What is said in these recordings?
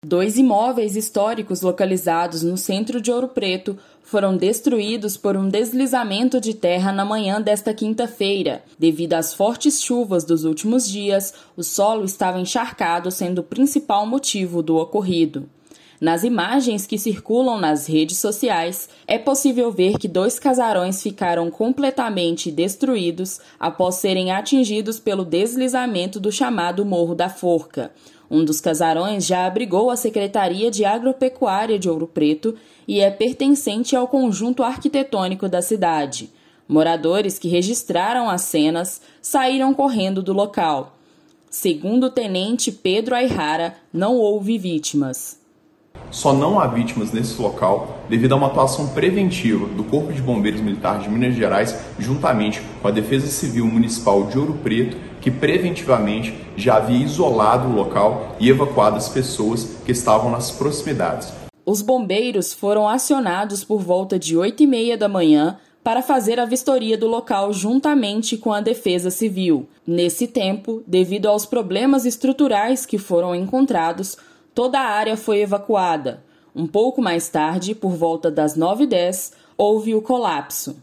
2 imóveis históricos localizados no centro de Ouro Preto foram destruídos por um deslizamento de terra na manhã desta quinta-feira. Devido às fortes chuvas dos últimos dias, o solo estava encharcado, sendo o principal motivo do ocorrido. Nas imagens que circulam nas redes sociais, é possível ver que 2 casarões ficaram completamente destruídos após serem atingidos pelo deslizamento do chamado Morro da Forca. Um dos casarões já abrigou a Secretaria de Agropecuária de Ouro Preto e é pertencente ao conjunto arquitetônico da cidade. Moradores que registraram as cenas saíram correndo do local. Segundo o tenente Pedro Ayrara, não houve vítimas. Só não há vítimas nesse local devido a uma atuação preventiva do Corpo de Bombeiros Militar de Minas Gerais, juntamente com a Defesa Civil Municipal de Ouro Preto, que preventivamente já havia isolado o local e evacuado as pessoas que estavam nas proximidades. Os bombeiros foram acionados por volta de 8h30 da manhã para fazer a vistoria do local juntamente com a Defesa Civil. Nesse tempo, devido aos problemas estruturais que foram encontrados, toda a área foi evacuada. Um pouco mais tarde, por volta das 9h10, houve o colapso.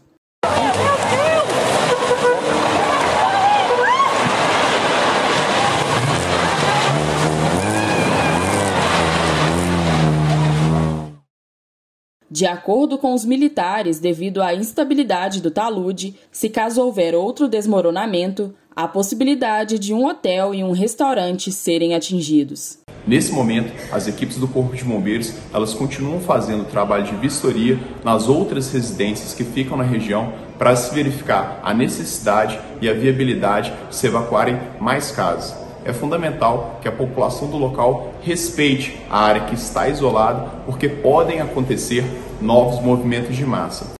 De acordo com os militares, devido à instabilidade do talude, se caso houver outro desmoronamento, há possibilidade de um hotel e um restaurante serem atingidos. Nesse momento, as equipes do Corpo de Bombeiros, elas continuam fazendo o trabalho de vistoria nas outras residências que ficam na região para se verificar a necessidade e a viabilidade de se evacuarem mais casas. É fundamental que a população do local respeite a área que está isolada, porque podem acontecer novos movimentos de massa.